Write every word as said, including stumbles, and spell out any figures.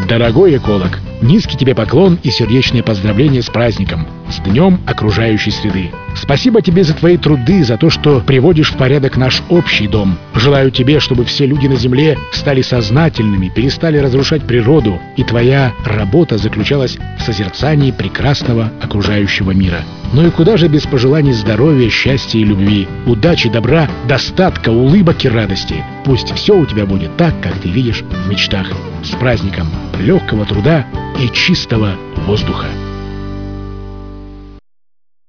Дорогой эколог, низкий тебе поклон и сердечные поздравления с праздником, с Днем окружающей среды. Спасибо тебе за твои труды, за то, что приводишь в порядок наш общий дом. Желаю тебе, чтобы все люди на земле стали сознательными, перестали разрушать природу, и твоя работа заключалась в созерцании прекрасного окружающего мира. Ну и куда же без пожеланий здоровья, счастья и любви, удачи, добра, достатка, улыбок и радости. Пусть все у тебя будет так, как ты видишь в мечтах. С праздником легкого труда и чистого воздуха!